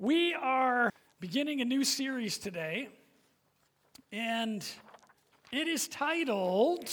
We are beginning a new series today, and it is titled,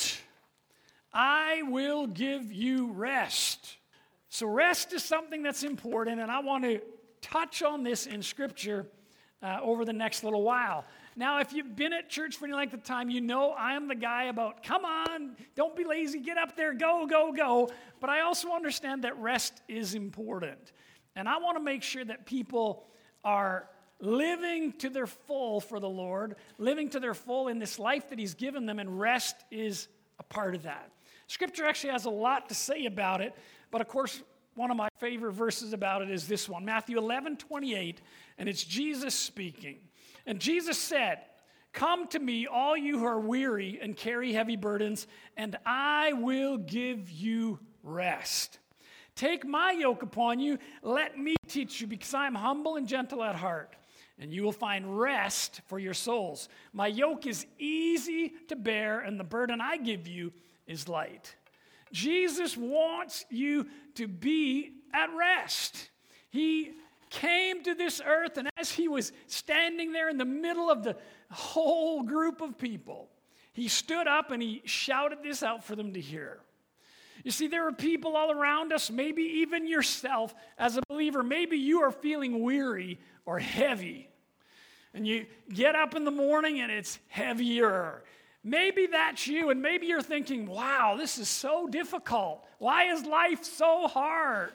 I Will Give You Rest. So rest is something that's important, and I want to touch on this in Scripture over the next little while. Now, if you've been at church for any length of time, you know I am the guy about, come on, don't be lazy, get up there, go, go, go. But I also understand that rest is important. And I want to make sure that people are living to their full for the Lord, living to their full in this life that He's given them, and rest is a part of that. Scripture actually has a lot to say about it, but of course, one of my favorite verses about it is this one, Matthew 11:28, and it's Jesus speaking. And Jesus said, "Come to me, all you who are weary and carry heavy burdens, and I will give you rest. Take my yoke upon you, let me teach you, because I am humble and gentle at heart, and you will find rest for your souls. My yoke is easy to bear, and the burden I give you is light." Jesus wants you to be at rest. He came to this earth, and as He was standing there in the middle of the whole group of people, He stood up and He shouted this out for them to hear. You see, there are people all around us, maybe even yourself as a believer. Maybe you are feeling weary or heavy. And you get up in the morning and it's heavier. Maybe that's you, and maybe you're thinking, wow, this is so difficult. Why is life so hard?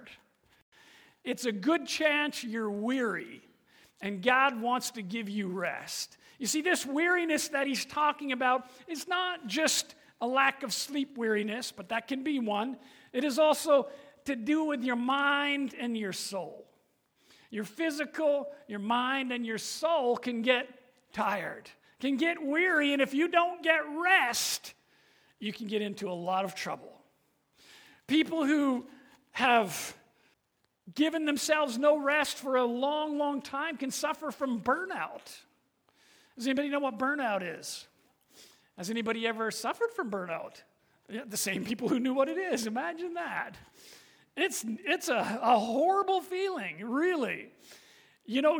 It's a good chance you're weary, and God wants to give you rest. You see, this weariness that He's talking about is not just a lack of sleep weariness, but that can be one. It is also to do with your mind and your soul. Your physical, your mind, and your soul can get tired, can get weary, and if you don't get rest, you can get into a lot of trouble. People who have given themselves no rest for a long, long time can suffer from burnout. Does anybody know what burnout is? Has anybody ever suffered from burnout? Yeah, the same people who knew what it is. Imagine that. It's a horrible feeling, really. You know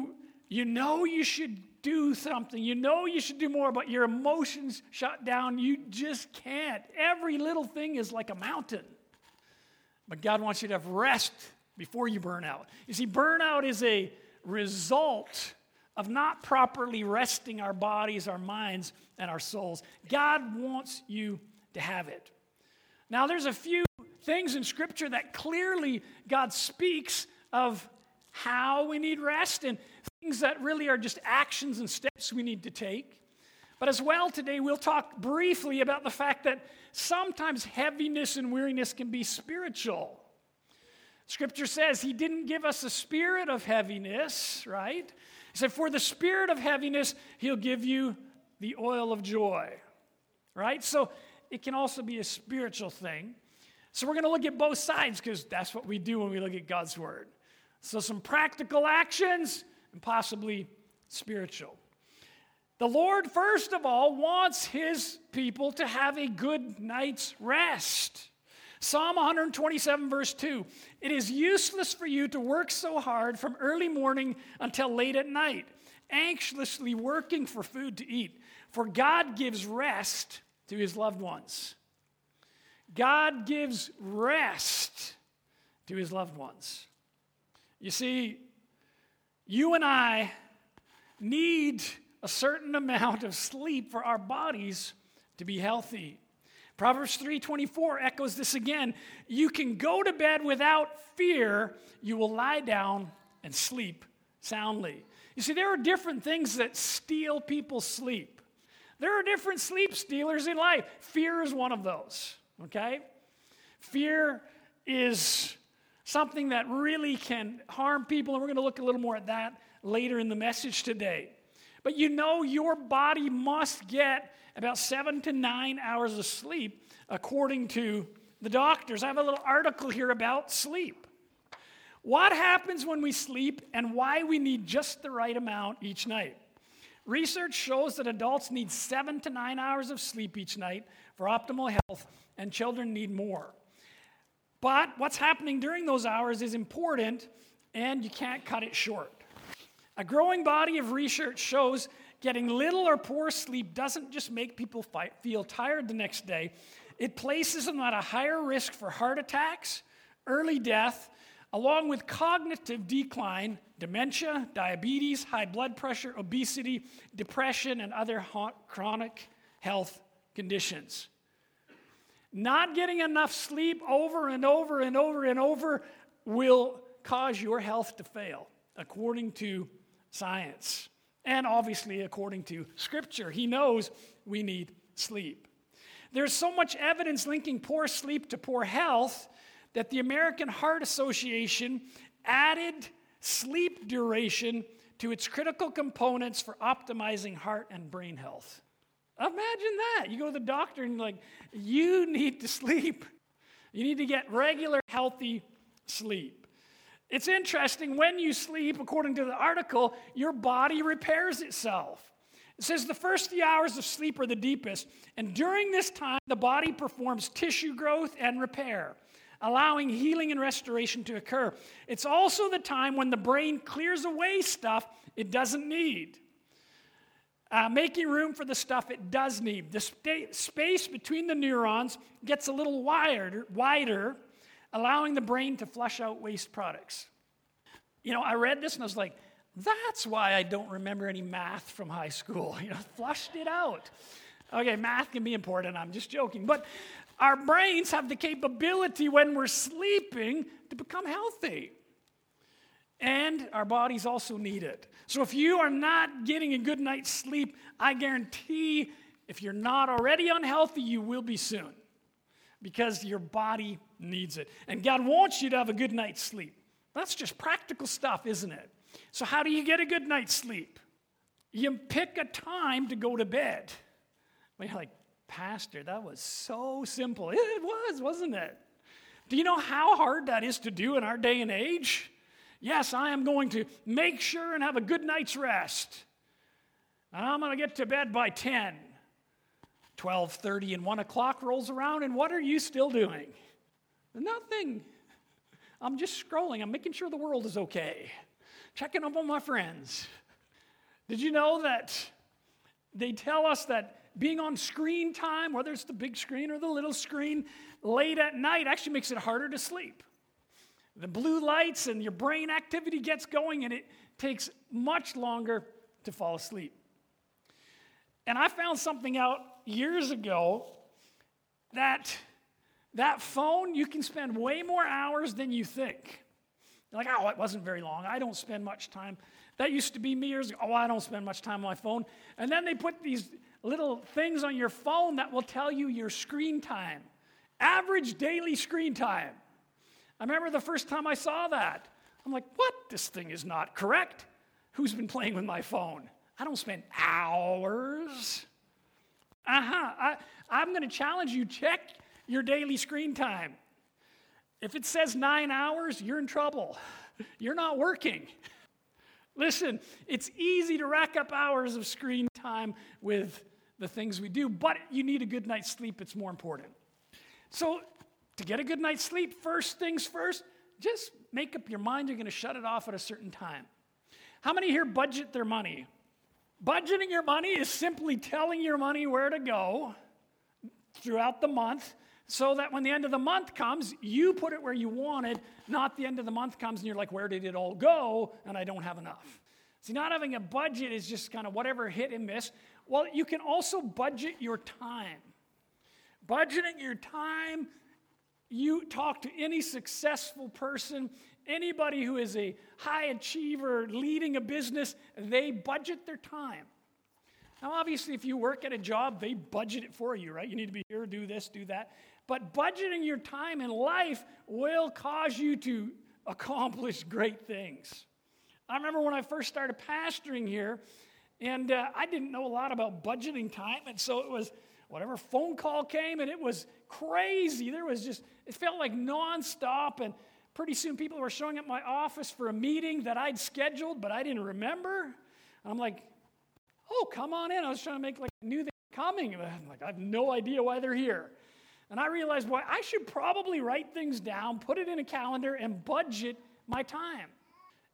you should do something. You know you should do more, but your emotions shut down. You just can't. Every little thing is like a mountain. But God wants you to have rest before you burn out. You see, burnout is a result of not properly resting our bodies, our minds, and our souls. God wants you to have it. Now, there's a few things in Scripture that clearly God speaks of how we need rest and things that really are just actions and steps we need to take. But as well today, we'll talk briefly about the fact that sometimes heaviness and weariness can be spiritual. Scripture says He didn't give us a spirit of heaviness, right? He said, for the spirit of heaviness, He'll give you the oil of joy, right? So it can also be a spiritual thing. So we're going to look at both sides because that's what we do when we look at God's Word. So some practical actions and possibly spiritual. The Lord, first of all, wants His people to have a good night's rest. Psalm 127, verse 2, "It is useless for you to work so hard from early morning until late at night, anxiously working for food to eat, for God gives rest to His loved ones." God gives rest to His loved ones. You see, you and I need a certain amount of sleep for our bodies to be healthy. Proverbs 3:24 echoes this again. "You can go to bed without fear. You will lie down and sleep soundly." You see, there are different things that steal people's sleep. There are different sleep stealers in life. Fear is one of those, okay? Fear is something that really can harm people, and we're going to look a little more at that later in the message today. But you know your body must get about 7 to 9 hours of sleep according to the doctors. I have a little article here about sleep. What happens when we sleep and why we need just the right amount each night. Research shows that adults need 7 to 9 hours of sleep each night for optimal health, and children need more. But what's happening during those hours is important, and you can't cut it short. A growing body of research shows getting little or poor sleep doesn't just make people feel tired the next day. It places them at a higher risk for heart attacks, early death, along with cognitive decline, dementia, diabetes, high blood pressure, obesity, depression, and other chronic health conditions. Not getting enough sleep over and over and over and over will cause your health to fail, according to science, and obviously according to Scripture. He knows we need sleep. There's so much evidence linking poor sleep to poor health that the American Heart Association added sleep duration to its critical components for optimizing heart and brain health. Imagine that. You go to the doctor and you're like, you need to sleep. You need to get regular, healthy sleep. It's interesting, when you sleep, according to the article, your body repairs itself. It says the first few hours of sleep are the deepest, and during this time, the body performs tissue growth and repair, allowing healing and restoration to occur. It's also the time when the brain clears away stuff it doesn't need, making room for the stuff it does need. The space between the neurons gets a little wider, allowing the brain to flush out waste products. You know, I read this and I was like, that's why I don't remember any math from high school. You know, flushed it out. Okay, math can be important, I'm just joking. But our brains have the capability when we're sleeping to become healthy. And our bodies also need it. So if you are not getting a good night's sleep, I guarantee if you're not already unhealthy, you will be soon. Because your body needs it. And God wants you to have a good night's sleep. That's just practical stuff, isn't it? So how do you get a good night's sleep? You pick a time to go to bed. Well, you're like, Pastor, that was so simple. It was, wasn't it? Do you know how hard that is to do in our day and age? Yes, I am going to make sure and have a good night's rest. And I'm going to get to bed by 10. 12:30 and 1 o'clock rolls around, and what are you still doing? Nothing. I'm just scrolling. I'm making sure the world is okay. Checking up on my friends. Did you know that they tell us that being on screen time, whether it's the big screen or the little screen, late at night actually makes it harder to sleep? The blue lights and your brain activity gets going, and it takes much longer to fall asleep. And I found something out years ago that phone, you can spend way more hours than you think. You're like, oh, it wasn't very long. I don't spend much time. That used to be me years ago. Oh, I don't spend much time on my phone. And then they put these little things on your phone that will tell you your screen time. Average daily screen time. I remember the first time I saw that. I'm like, what? This thing is not correct. Who's been playing with my phone? I don't spend hours. I'm going to challenge you. Check your daily screen time. If it says 9 hours, you're in trouble. You're not working. Listen, it's easy to rack up hours of screen time with the things we do, but you need a good night's sleep. It's more important. So to get a good night's sleep, first things first, just make up your mind you're going to shut it off at a certain time. How many here budget their money? Budgeting your money is simply telling your money where to go throughout the month, so that when the end of the month comes, you put it where you wanted, not the end of the month comes and you're like, where did it all go? And I don't have enough. See, not having a budget is just kind of whatever hit and miss. Well, you can also budget your time. Budgeting your time, you talk to any successful person, anybody who is a high achiever leading a business, they budget their time. Now, obviously, if you work at a job, they budget it for you, right? You need to be here, do this, do that. But budgeting your time in life will cause you to accomplish great things. I remember when I first started pastoring here, and I didn't know a lot about budgeting time, and so it was whatever phone call came, and it was crazy. It felt like nonstop, and pretty soon people were showing up at my office for a meeting that I'd scheduled, but I didn't remember. And I'm like, oh, come on in. I was trying to make like I knew they were coming. I'm like, I have no idea why they're here. And I realized, boy, I should probably write things down, put it in a calendar, and budget my time.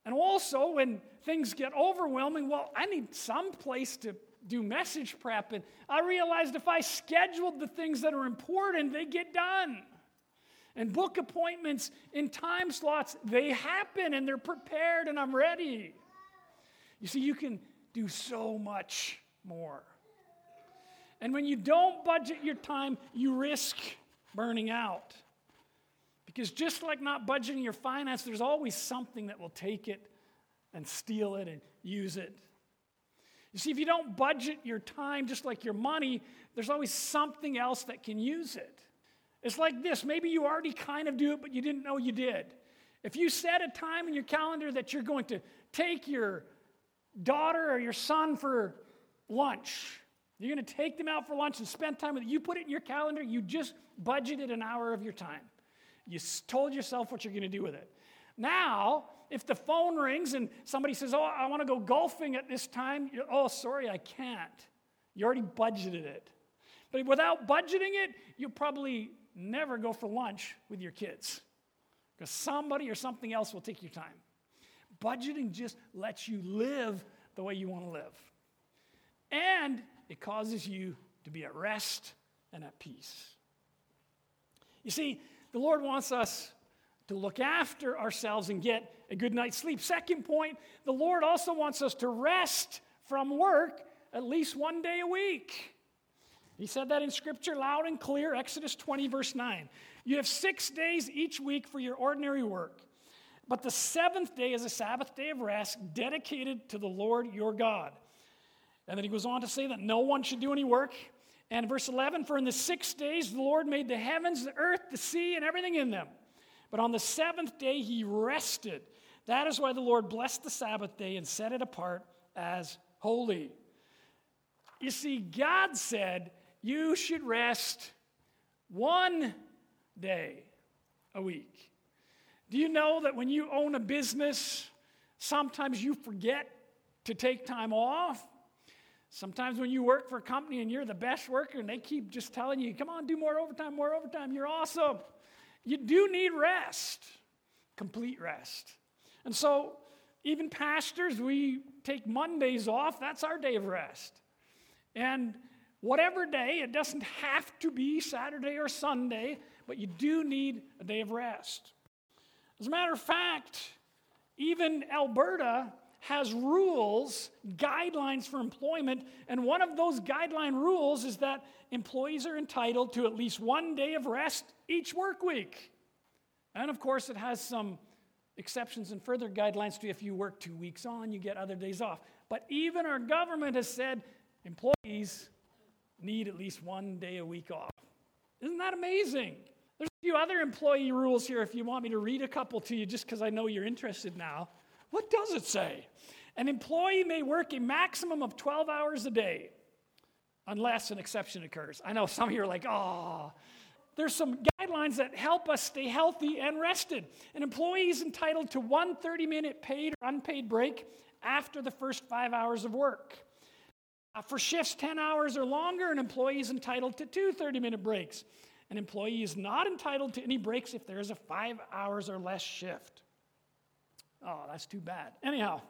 And also, when things get overwhelming, well, I need some place to do message prep. And I realized if I scheduled the things that are important, they get done. And book appointments in time slots, they happen and they're prepared and I'm ready. You see, you can do so much more. And when you don't budget your time, you risk burning out. Because just like not budgeting your finance, there's always something that will take it and steal it and use it. You see, if you don't budget your time just like your money, there's always something else that can use it. It's like this. Maybe you already kind of do it, but you didn't know you did. If you set a time in your calendar that you're going to take your daughter or your son for lunch, you're going to take them out for lunch and spend time with them. You put it in your calendar, you just budgeted an hour of your time. You told yourself what you're going to do with it. Now, if the phone rings and somebody says, oh, I want to go golfing at this time, oh, sorry, I can't. You already budgeted it. But without budgeting it, you'll probably never go for lunch with your kids because somebody or something else will take your time. Budgeting just lets you live the way you want to live. And it causes you to be at rest and at peace. You see, the Lord wants us to look after ourselves and get a good night's sleep. Second point, the Lord also wants us to rest from work at least one day a week. He said that in Scripture loud and clear, Exodus 20, verse 9. You have 6 days each week for your ordinary work, but the seventh day is a Sabbath day of rest dedicated to the Lord your God. And then he goes on to say that no one should do any work. And verse 11, for in the 6 days the Lord made the heavens, the earth, the sea, and everything in them. But on the seventh day he rested. That is why the Lord blessed the Sabbath day and set it apart as holy. You see, God said you should rest one day a week. Do you know that when you own a business, sometimes you forget to take time off? Sometimes when you work for a company and you're the best worker and they keep just telling you, come on, do more overtime, you're awesome. You do need rest, complete rest. And so even pastors, we take Mondays off. That's our day of rest. And whatever day, it doesn't have to be Saturday or Sunday, but you do need a day of rest. As a matter of fact, even Alberta has rules, guidelines for employment, and one of those guideline rules is that employees are entitled to at least one day of rest each work week. And of course, it has some exceptions and further guidelines to if you work 2 weeks on, you get other days off. But even our government has said employees need at least one day a week off. Isn't that amazing? There's a few other employee rules here if you want me to read a couple to you just because I know you're interested now. What does it say? An employee may work a maximum of 12 hours a day unless an exception occurs. I know some of you are like, oh. There's some guidelines that help us stay healthy and rested. An employee is entitled to one 30-minute paid or unpaid break after the first 5 hours of work. For shifts 10 hours or longer, an employee is entitled to two 30-minute breaks. An employee is not entitled to any breaks if there is a 5 hours or less shift. Oh, that's too bad. Anyhow,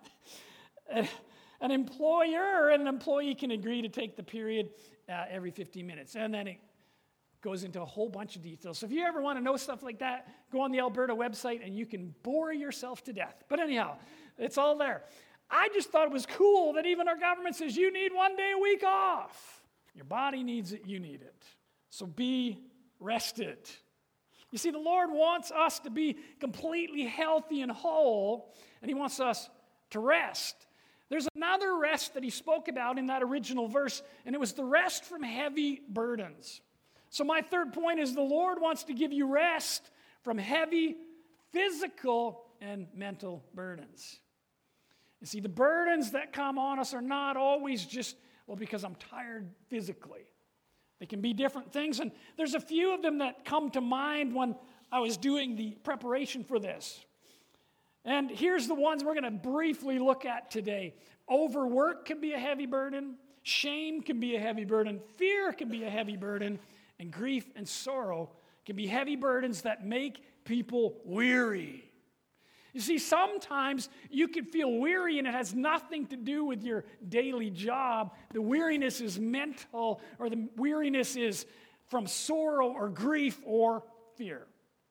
an employer and an employee can agree to take the period every 15 minutes. And then it goes into a whole bunch of details. So if you ever want to know stuff like that, go on the Alberta website and you can bore yourself to death. But anyhow, it's all there. I just thought it was cool that even our government says you need one day a week off. Your body needs it, you need it. So be rested. You see, the Lord wants us to be completely healthy and whole, and he wants us to rest. There's another rest that he spoke about in that original verse, and it was the rest from heavy burdens. So my third point is the Lord wants to give you rest from heavy physical and mental burdens. You see, the burdens that come on us are not always just, well, because I'm tired physically. They can be different things, and there's a few of them that come to mind when I was doing the preparation for this. And here's the ones we're going to briefly look at today. Overwork can be a heavy burden. Shame can be a heavy burden. Fear can be a heavy burden. And grief and sorrow can be heavy burdens that make people weary. You see, sometimes you can feel weary and it has nothing to do with your daily job. The weariness is mental, or the weariness is from sorrow or grief or fear.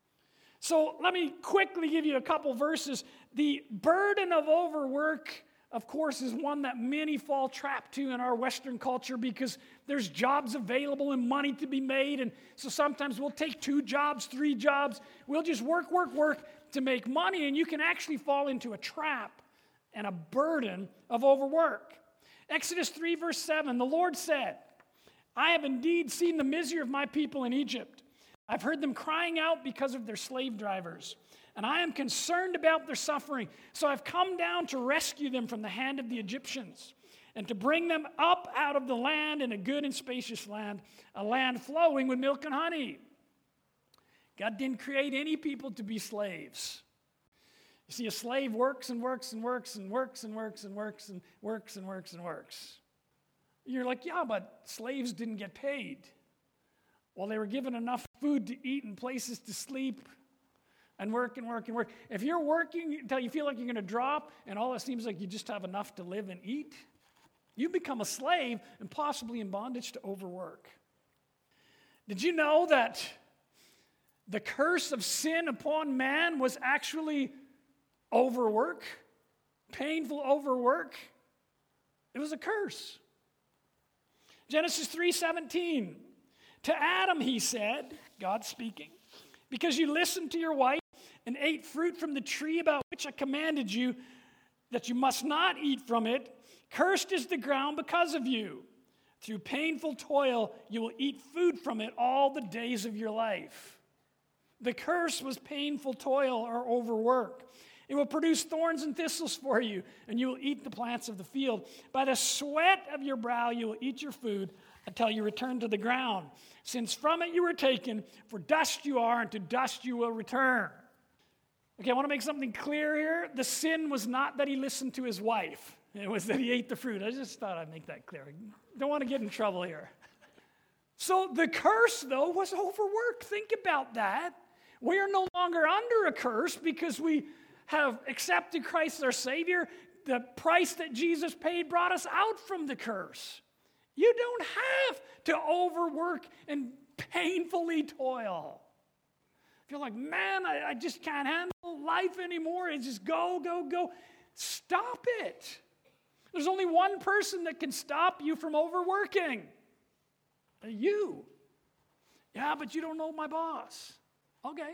So let me quickly give you a couple verses. The burden of overwork, of course, is one that many fall trapped to in our Western culture because there's jobs available and money to be made. And so sometimes we'll take 2 jobs, 3 jobs. We'll just work to make money. And you can actually fall into a trap and a burden of overwork. Exodus 3 verse 7, the Lord said, I have indeed seen the misery of my people in Egypt. I've heard them crying out because of their slave drivers, and I am concerned about their suffering. So I've come down to rescue them from the hand of the Egyptians and to bring them up out of the land in a good and spacious land, a land flowing with milk and honey. God didn't create any people to be slaves. You see, a slave works and works and works and works and works and works and works and works and works. You're like, yeah, but slaves didn't get paid. Well, they were given enough food to eat and places to sleep and work and work and work. If you're working until you feel like you're going to drop and all it seems like you just have enough to live and eat, you become a slave and possibly in bondage to overwork. Did you know that the curse of sin upon man was actually overwork? Painful overwork? It was a curse. Genesis 3:17. To Adam, he said, God speaking, because you listened to your wife and ate fruit from the tree about which I commanded you that you must not eat from it, cursed is the ground because of you. Through painful toil, you will eat food from it all the days of your life. The curse was painful toil or overwork. It will produce thorns and thistles for you, and you will eat the plants of the field. By the sweat of your brow, you will eat your food until you return to the ground. Since from it you were taken, for dust you are, and to dust you will return. Okay, I want to make something clear here. The sin was not that he listened to his wife. It was that he ate the fruit. I just thought I'd make that clear. Don't want to get in trouble here. So the curse, though, was overwork. Think about that. We are no longer under a curse because we have accepted Christ as our Savior. The price that Jesus paid brought us out from the curse. You don't have to overwork and painfully toil. If you're like, man, I just can't handle life anymore. It's just go, go, go. Stop it. There's only one person that can stop you from overworking. You. Yeah, but you don't know my boss. Okay.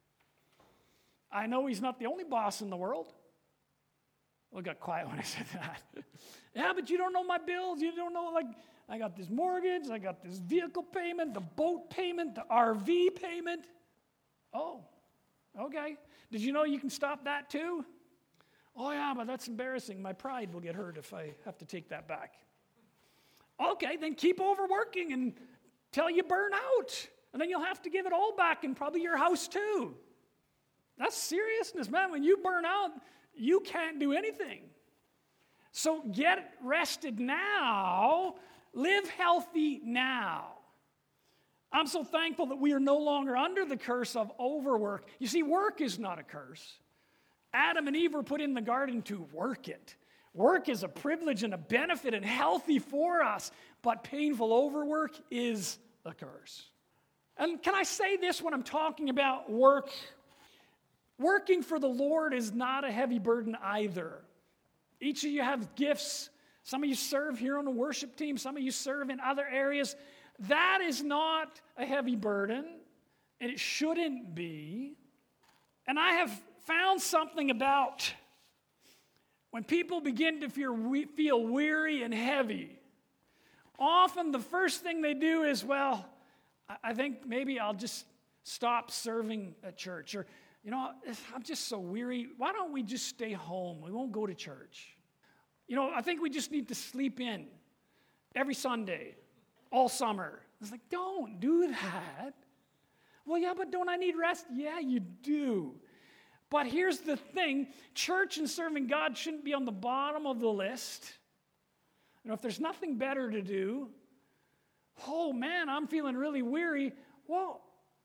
I know he's not the only boss in the world. Well, I got quiet when I said that. Yeah, but you don't know my bills. You don't know, like, I got this mortgage, I got this vehicle payment, the boat payment, the RV payment. Oh, okay. Did you know you can stop that too? Oh, yeah, but that's embarrassing. My pride will get hurt if I have to take that back. Okay, then keep overworking until you burn out. And then you'll have to give it all back and probably your house too. That's seriousness, man. When you burn out, you can't do anything. So get rested now. Live healthy now. I'm so thankful that we are no longer under the curse of overwork. You see, work is not a curse. Adam and Eve were put in the garden to work it. Work is a privilege and a benefit and healthy for us, but painful overwork is a curse. And can I say this when I'm talking about work? Working for the Lord is not a heavy burden either. Each of you have gifts. Some of you serve here on the worship team. Some of you serve in other areas. That is not a heavy burden, and it shouldn't be. And I have found something about when people begin to feel weary and heavy, often the first thing they do is, well, I think maybe I'll just stop serving at church. Or, you know, I'm just so weary. Why don't we just stay home? We won't go to church. You know, I think we just need to sleep in every Sunday, all summer. It's like, don't do that. Well, yeah, but don't I need rest? Yeah, you do. But here's the thing. Church and serving God shouldn't be on the bottom of the list. You know, if there's nothing better to do, oh man, I'm feeling really weary. Well,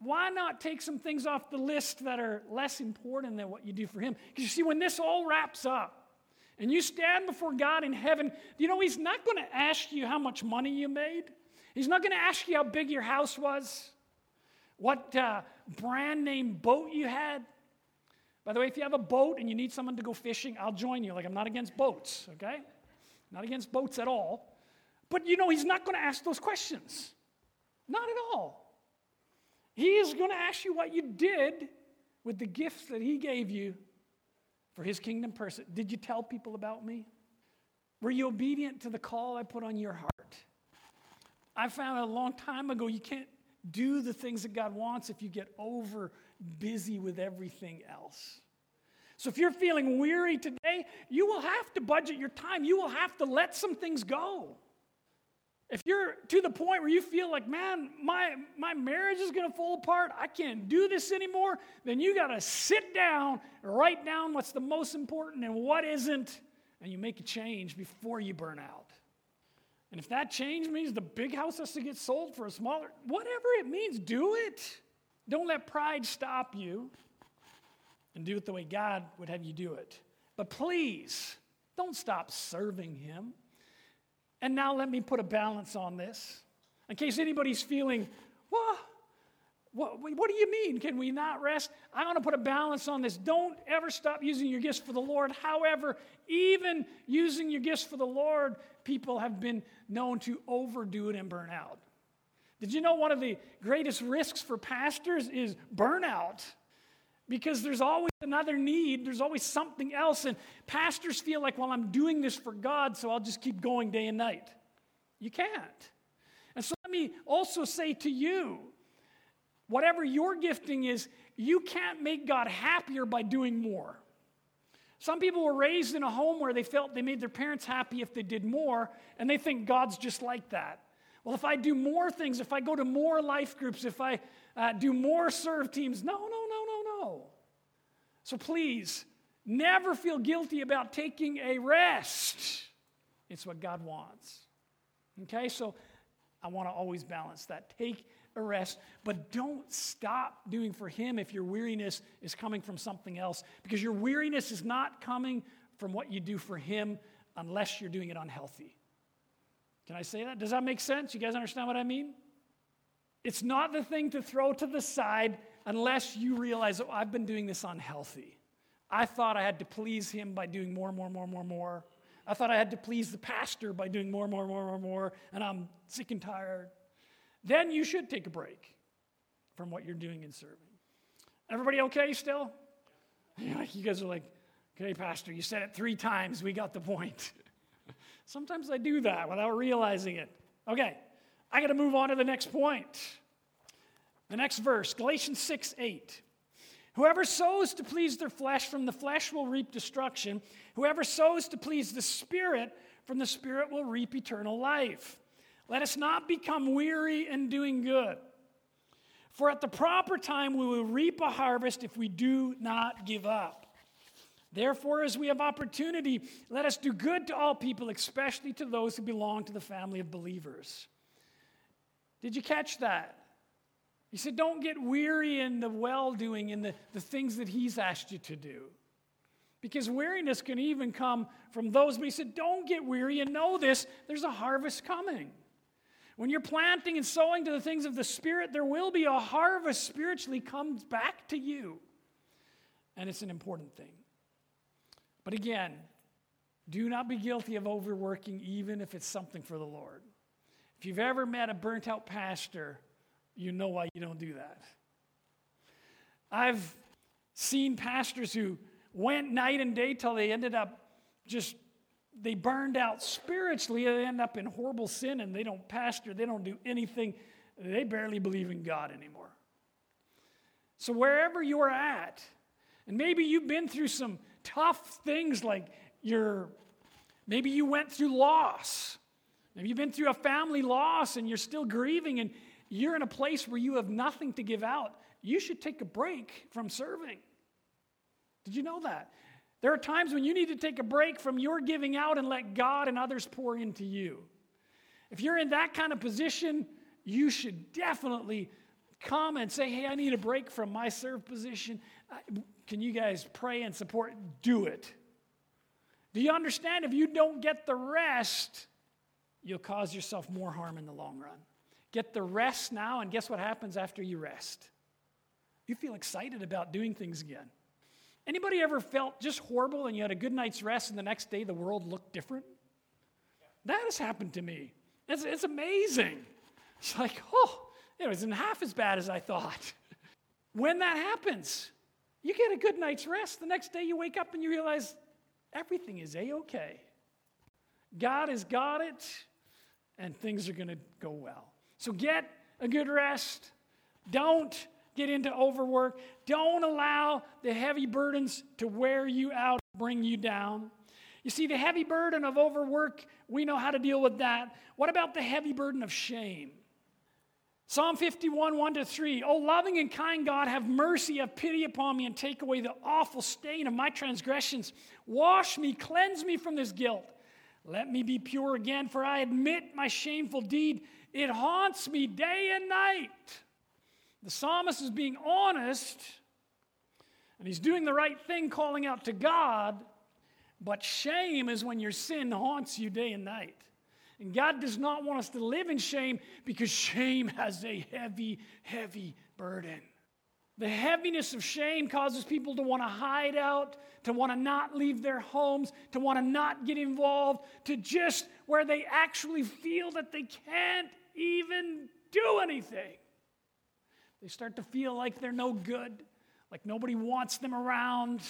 why not take some things off the list that are less important than what you do for him? Because you see, when this all wraps up and you stand before God in heaven, you know, he's not going to ask you how much money you made. He's not going to ask you how big your house was, what brand name boat you had. By the way, if you have a boat and you need someone to go fishing, I'll join you. Like, I'm not against boats, okay? Not against boats at all. But, you know, he's not going to ask those questions. Not at all. He is going to ask you what you did with the gifts that he gave you for his kingdom person. Did you tell people about me? Were you obedient to the call I put on your heart? I found a long time ago you can't do the things that God wants if you get over busy with everything else. So if you're feeling weary today, you will have to budget your time. You will have to let some things go. If you're to the point where you feel like, man, my marriage is going to fall apart, I can't do this anymore, then you got to sit down, write down what's the most important and what isn't, and you make a change before you burn out. And if that change means the big house has to get sold for a smaller, whatever it means, do it. Don't let pride stop you, and do it the way God would have you do it. But please, don't stop serving him. And now let me put a balance on this. In case anybody's feeling, what do you mean? Can we not rest? I want to put a balance on this. Don't ever stop using your gifts for the Lord. However, even using your gifts for the Lord, people have been known to overdo it and burn out. Did you know one of the greatest risks for pastors is burnout? Because there's always another need, there's always something else, and pastors feel like, well, I'm doing this for God, so I'll just keep going day and night. You can't. And so let me also say to you, whatever your gifting is, you can't make God happier by doing more. Some people were raised in a home where they felt they made their parents happy if they did more, and they think God's just like that. Well, if I do more things, if I go to more life groups, if I do more serve teams, no. So please, never feel guilty about taking a rest. It's what God wants. Okay, so I want to always balance that. Take a rest, but don't stop doing for him if your weariness is coming from something else, because your weariness is not coming from what you do for him unless you're doing it unhealthy. Can I say that? Does that make sense? You guys understand what I mean? It's not the thing to throw to the side unless you realize, oh, I've been doing this unhealthy. I thought I had to please him by doing more. I thought I had to please the pastor by doing more, and I'm sick and tired. Then you should take a break from what you're doing in serving. Everybody okay still? You guys are like, okay, pastor, you said it 3 times. We got the point. Sometimes I do that without realizing it. Okay, I got to move on to the next point. The next verse, Galatians 6:8. Whoever sows to please their flesh from the flesh will reap destruction. Whoever sows to please the Spirit from the Spirit will reap eternal life. Let us not become weary in doing good. For at the proper time we will reap a harvest if we do not give up. Therefore, as we have opportunity, let us do good to all people, especially to those who belong to the family of believers. Did you catch that? He said, don't get weary in the well-doing, in the things that he's asked you to do. Because weariness can even come from those. But he said, don't get weary and know this, there's a harvest coming. When you're planting and sowing to the things of the Spirit, there will be a harvest spiritually comes back to you. And it's an important thing. But again, do not be guilty of overworking, even if it's something for the Lord. If you've ever met a burnt-out pastor, you know why you don't do that. I've seen pastors who went night and day till they ended up they burned out spiritually. They end up in horrible sin, and they don't pastor. They don't do anything. They barely believe in God anymore. So wherever you're at, and maybe you've been through some tough things, like maybe you went through loss. Maybe you've been through a family loss and you're still grieving, and you're in a place where you have nothing to give out. You should take a break from serving. Did you know that? There are times when you need to take a break from your giving out and let God and others pour into you. If you're in that kind of position, you should definitely come and say, hey, I need a break from my serve position. Can you guys pray and support? Do it. Do you understand? If you don't get the rest, you'll cause yourself more harm in the long run. Get the rest now, and guess what happens after you rest? You feel excited about doing things again. Anybody ever felt just horrible and you had a good night's rest and the next day the world looked different? That has happened to me. It's amazing. It's like, it wasn't half as bad as I thought. When that happens, you get a good night's rest. The next day you wake up and you realize everything is A-okay. God has got it, and things are going to go well. So get a good rest. Don't get into overwork. Don't allow the heavy burdens to wear you out, bring you down. You see, the heavy burden of overwork, we know how to deal with that. What about the heavy burden of shame? Psalm 51, 1-3. Oh, loving and kind God, have mercy, have pity upon me, and take away the awful stain of my transgressions. Wash me, cleanse me from this guilt. Let me be pure again, for I admit my shameful deed. It haunts me day and night. The psalmist is being honest, and he's doing the right thing, calling out to God, but shame is when your sin haunts you day and night. And God does not want us to live in shame because shame has a heavy, heavy burden. The heaviness of shame causes people to want to hide out, to want to not leave their homes, to want to not get involved, to just where they actually feel that they can't even do anything. They start to feel like they're no good, like nobody wants them around.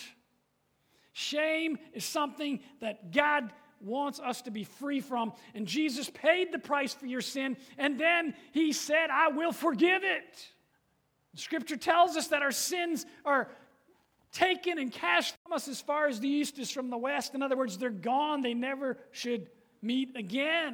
Shame is something that God wants us to be free from, and Jesus paid the price for your sin, and then he said, I will forgive it. Scripture tells us that our sins are taken and cast from us as far as the east is from the west. In other words, they're gone. They never should meet again.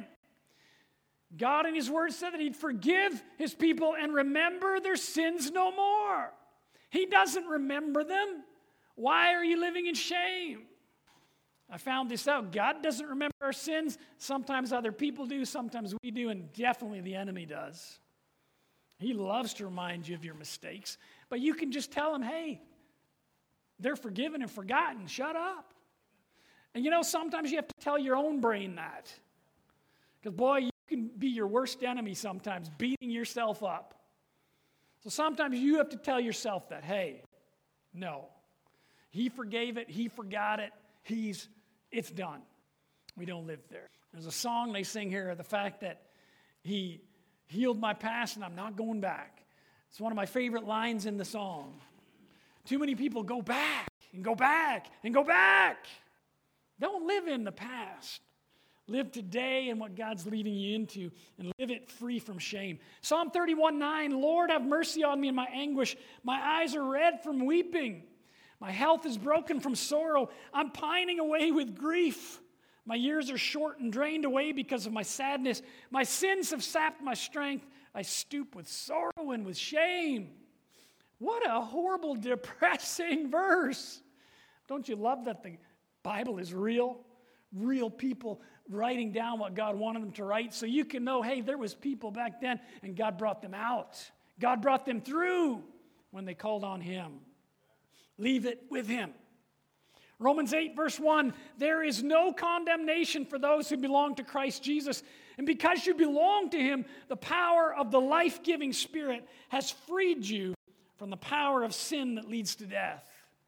God in his word said that he'd forgive his people and remember their sins no more. He doesn't remember them. Why are you living in shame? I found this out. God doesn't remember our sins. Sometimes other people do, sometimes we do, and definitely the enemy does. He loves to remind you of your mistakes, but you can just tell him, hey, they're forgiven and forgotten. Shut up. And you know, sometimes you have to tell your own brain that. Because, boy, you can be your worst enemy sometimes, beating yourself up. So sometimes you have to tell yourself that, hey, no. He forgave it. He forgot it. It's done. We don't live there. There's a song they sing here, the fact that he healed my past and I'm not going back. It's one of my favorite lines in the song. Too many people go back and go back and go back. Don't live in the past. Live today and what God's leading you into, and live it free from shame. Psalm 31:9, Lord, have mercy on me in my anguish. My eyes are red from weeping. My health is broken from sorrow. I'm pining away with grief. My years are short and drained away because of my sadness. My sins have sapped my strength. I stoop with sorrow and with shame. What a horrible, depressing verse. Don't you love that the Bible is real? Real people writing down what God wanted them to write so you can know, hey, there was people back then and God brought them out. God brought them through when they called on him. Leave it with him. Romans 8, verse 1, there is no condemnation for those who belong to Christ Jesus. And because you belong to him, the power of the life-giving Spirit has freed you from the power of sin that leads to death.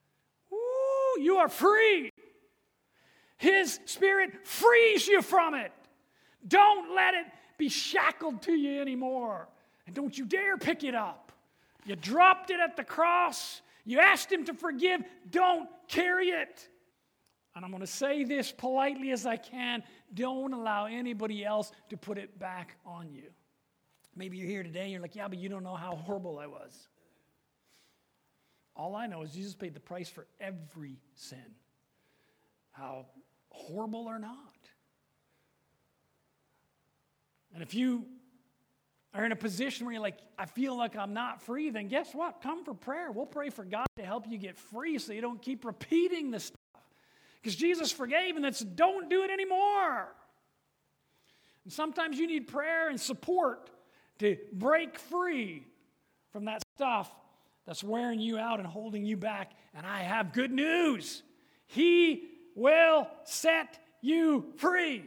Ooh, you are free. His Spirit frees you from it. Don't let it be shackled to you anymore. And don't you dare pick it up. You dropped it at the cross. You asked him to forgive. Don't carry it. And I'm going to say this politely as I can. Don't allow anybody else to put it back on you. Maybe you're here today and you're like, yeah, but you don't know how horrible I was. All I know is Jesus paid the price for every sin. How horrible or not. And if you are in a position where you're like, I feel like I'm not free, then guess what? Come for prayer. We'll pray for God to help you get free so you don't keep repeating this stuff. Because Jesus forgave, and that's don't do it anymore. And sometimes you need prayer and support to break free from that stuff that's wearing you out and holding you back. And I have good news. He will set you free.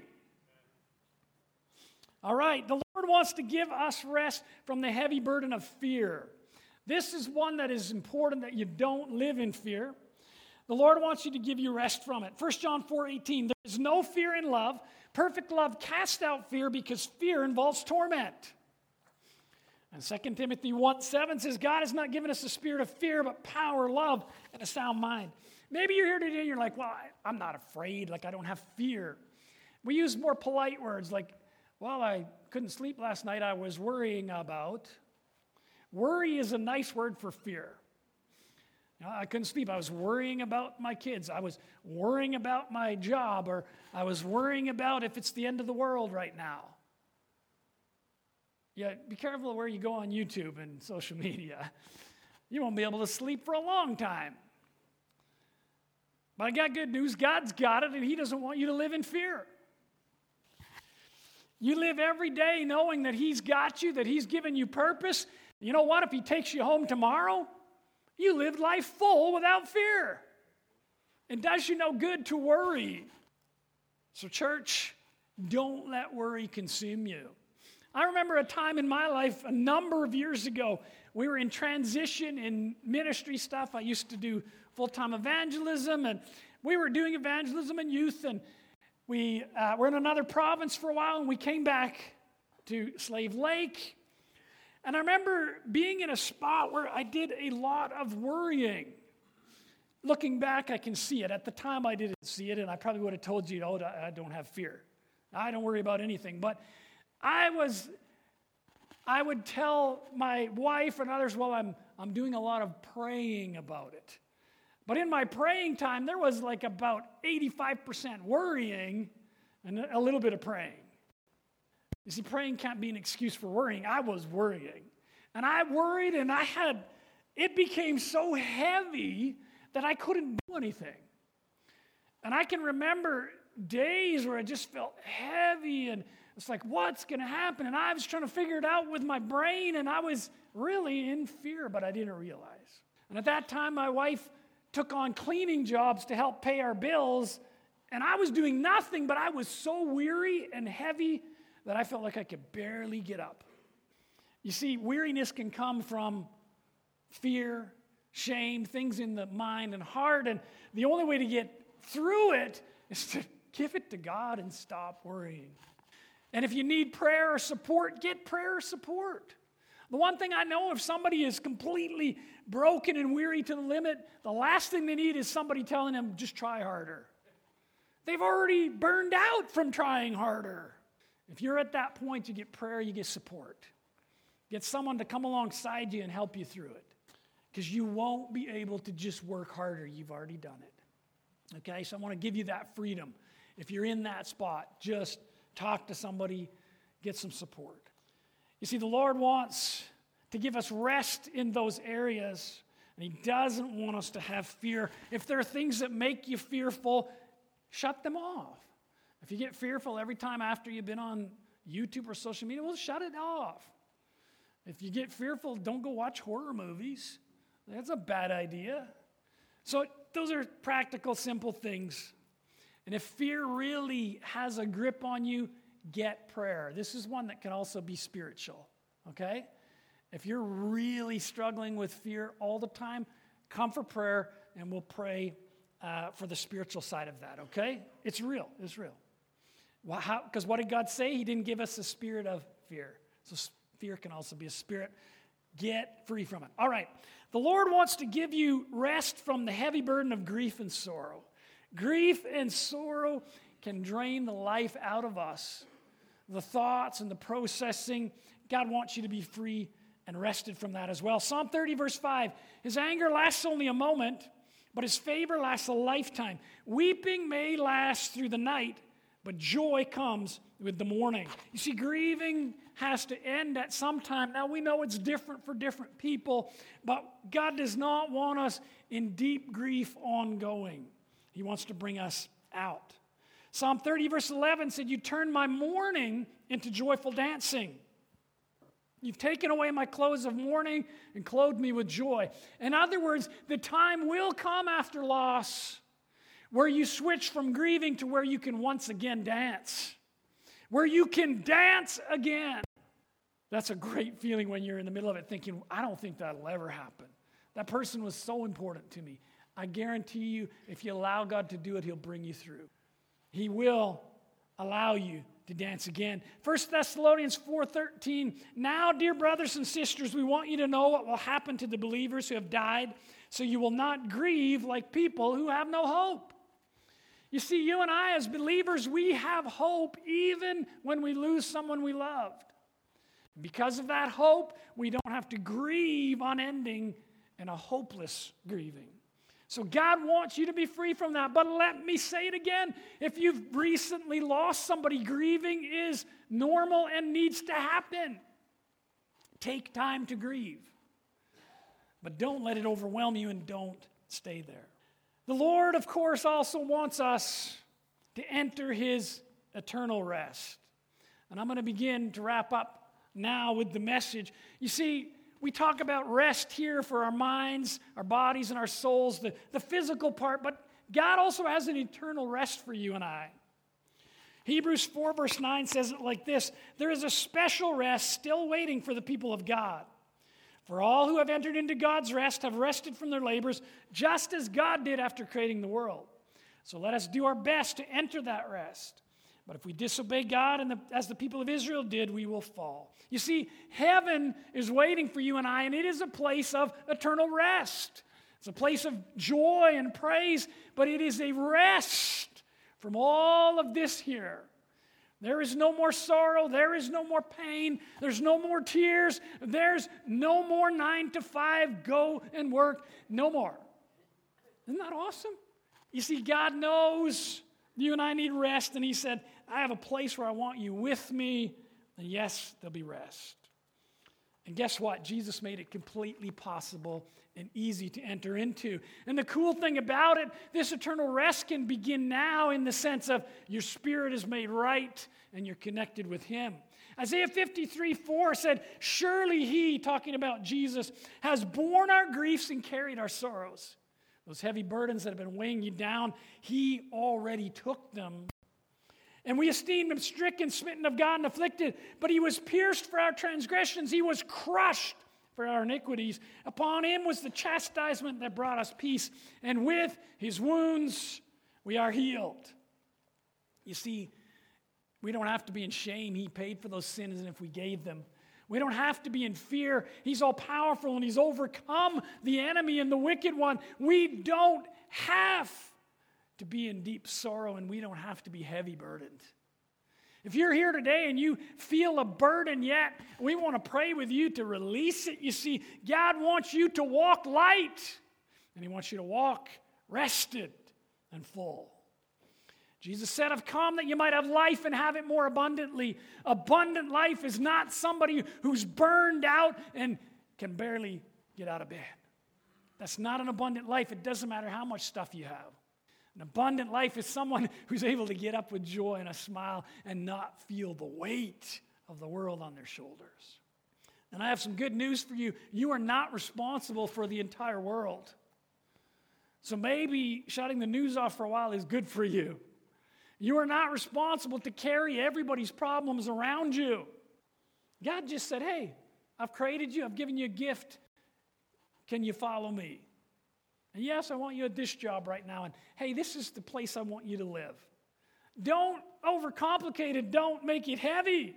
All right, the Lord wants to give us rest from the heavy burden of fear. This is one that is important, that you don't live in fear. The Lord wants you to give you rest from it. 1 John 4:18, there is no fear in love. Perfect love casts out fear because fear involves torment. And 2 Timothy 1:7 says, God has not given us a spirit of fear, but power, love, and a sound mind. Maybe you're here today and you're like, well, I'm not afraid, like I don't have fear. We use more polite words like, well, I couldn't sleep last night, I was worrying about. Worry is a nice word for fear. I couldn't sleep. I was worrying about my kids. I was worrying about my job, or I was worrying about if it's the end of the world right now. Yeah, be careful where you go on YouTube and social media. You won't be able to sleep for a long time. But I got good news. God's got it, and He doesn't want you to live in fear. You live every day knowing that He's got you, that He's given you purpose. You know what? If He takes you home tomorrow, you live life full without fear. It does you no good to worry. So church, don't let worry consume you. I remember a time in my life a number of years ago, we were in transition in ministry stuff. I used to do full-time evangelism, and we were doing evangelism in youth, and we were in another province for a while, and we came back to Slave Lake. And I remember being in a spot where I did a lot of worrying. Looking back, I can see it. At the time, I didn't see it, and I probably would have told you, oh, I don't have fear. I don't worry about anything. But I would tell my wife and others, well, I'm doing a lot of praying about it. But in my praying time, there was like about 85% worrying and a little bit of praying. You see, praying can't be an excuse for worrying. I was worrying. And I worried, and it became so heavy that I couldn't do anything. And I can remember days where I just felt heavy, and it's like, what's going to happen? And I was trying to figure it out with my brain, and I was really in fear, but I didn't realize. And at that time, my wife took on cleaning jobs to help pay our bills, and I was doing nothing, but I was so weary and heavy that I felt like I could barely get up. You see, weariness can come from fear, shame, things in the mind and heart, and the only way to get through it is to give it to God and stop worrying. And if you need prayer or support, get prayer or support. The one thing I know, if somebody is completely broken and weary to the limit, the last thing they need is somebody telling them, just try harder. They've already burned out from trying harder. If you're at that point, you get prayer, you get support. Get someone to come alongside you and help you through it. Because you won't be able to just work harder. You've already done it. Okay, so I want to give you that freedom. If you're in that spot, just talk to somebody, get some support. You see, the Lord wants to give us rest in those areas, and He doesn't want us to have fear. If there are things that make you fearful, shut them off. If you get fearful every time after you've been on YouTube or social media, well, shut it off. If you get fearful, don't go watch horror movies. That's a bad idea. So those are practical, simple things. And if fear really has a grip on you, get prayer. This is one that can also be spiritual, okay? If you're really struggling with fear all the time, come for prayer, and we'll pray for the spiritual side of that, okay? It's real. It's real. Well, because what did God say? He didn't give us a spirit of fear. So fear can also be a spirit. Get free from it. All right. The Lord wants to give you rest from the heavy burden of grief and sorrow. Grief and sorrow can drain the life out of us. The thoughts and the processing. God wants you to be free and rested from that as well. Psalm 30, verse 5. His anger lasts only a moment, but His favor lasts a lifetime. Weeping may last through the night, but joy comes with the morning. You see, grieving has to end at some time. Now, we know it's different for different people, but God does not want us in deep grief ongoing. He wants to bring us out. Psalm 30, verse 11 said, you turn my mourning into joyful dancing. You've taken away my clothes of mourning and clothed me with joy. In other words, the time will come after loss where you switch from grieving to where you can once again dance. Where you can dance again. That's a great feeling when you're in the middle of it thinking, I don't think that'll ever happen. That person was so important to me. I guarantee you, if you allow God to do it, He'll bring you through. He will allow you to dance again. 1 Thessalonians 4:13, now, dear brothers and sisters, we want you to know what will happen to the believers who have died, so you will not grieve like people who have no hope. You see, you and I as believers, we have hope even when we lose someone we loved. Because of that hope, we don't have to grieve unending in a hopeless grieving. So God wants you to be free from that. But let me say it again. If you've recently lost somebody, grieving is normal and needs to happen. Take time to grieve. But don't let it overwhelm you and don't stay there. The Lord, of course, also wants us to enter His eternal rest. And I'm going to begin to wrap up now with the message. You see, we talk about rest here for our minds, our bodies, and our souls, the physical part, but God also has an eternal rest for you and I. Hebrews 4 verse 9 says it like this, there is a special rest still waiting for the people of God. For all who have entered into God's rest have rested from their labors, just as God did after creating the world. So let us do our best to enter that rest. But if we disobey God, as the people of Israel did, we will fall. You see, heaven is waiting for you and I, and it is a place of eternal rest. It's a place of joy and praise, but it is a rest from all of this here. There is no more sorrow. There is no more pain. There's no more tears. There's no more 9 to 5, go and work. No more. Isn't that awesome? You see, God knows you and I need rest, and He said, I have a place where I want you with me, and yes, there'll be rest. And guess what? Jesus made it completely possible and easy to enter into. And the cool thing about it, this eternal rest can begin now in the sense of your spirit is made right and you're connected with Him. Isaiah 53:4 said, surely He, talking about Jesus, has borne our griefs and carried our sorrows. Those heavy burdens that have been weighing you down, He already took them. And we esteemed Him stricken, smitten of God, and afflicted. But He was pierced for our transgressions. He was crushed for our iniquities. Upon Him was the chastisement that brought us peace. And with His wounds we are healed. You see, we don't have to be in shame. He paid for those sins, and if we gave them. We don't have to be in fear. He's all powerful, and He's overcome the enemy and the wicked one. We don't have to be in deep sorrow, and we don't have to be heavy burdened. If you're here today and you feel a burden yet, we want to pray with you to release it. You see, God wants you to walk light, and He wants you to walk rested and full. Jesus said, I've come that you might have life and have it more abundantly. Abundant life is not somebody who's burned out and can barely get out of bed. That's not an abundant life. It doesn't matter how much stuff you have. An abundant life is someone who's able to get up with joy and a smile and not feel the weight of the world on their shoulders. And I have some good news for you. You are not responsible for the entire world. So maybe shutting the news off for a while is good for you. You are not responsible to carry everybody's problems around you. God just said, hey, I've created you. I've given you a gift. Can you follow me? And yes, I want you at this job right now. And hey, this is the place I want you to live. Don't overcomplicate it. Don't make it heavy.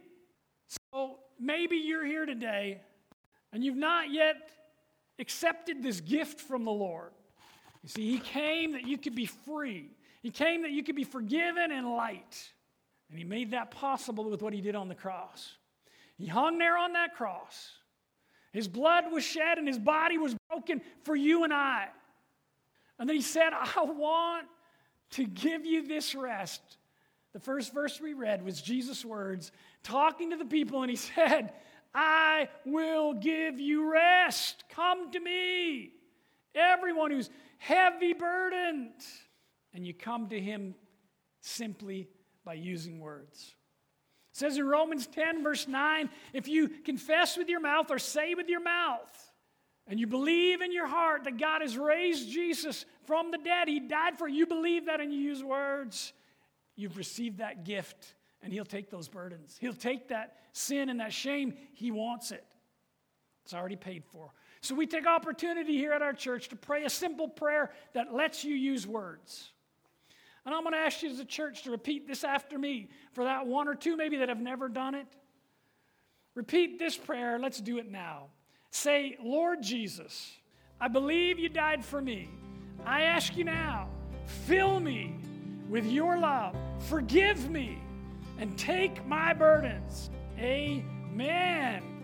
So maybe you're here today and you've not yet accepted this gift from the Lord. You see, He came that you could be free. He came that you could be forgiven and light. And He made that possible with what He did on the cross. He hung there on that cross. His blood was shed and His body was broken for you and I. And then He said, I want to give you this rest. The first verse we read was Jesus' words, talking to the people, and He said, I will give you rest. Come to me. Everyone who's heavy burdened. And you come to Him simply by using words. It says in Romans 10, verse 9, if you confess with your mouth or say with your mouth, and you believe in your heart that God has raised Jesus from the dead, he died for you, you believe that and you use words, you've received that gift, and he'll take those burdens. He'll take that sin and that shame. He wants it. It's already paid for. So we take opportunity here at our church to pray a simple prayer that lets you use words. And I'm going to ask you as a church to repeat this after me for that one or two maybe that have never done it. Repeat this prayer. Let's do it now. Say, Lord Jesus, I believe you died for me. I ask you now, fill me with your love. Forgive me and take my burdens. Amen.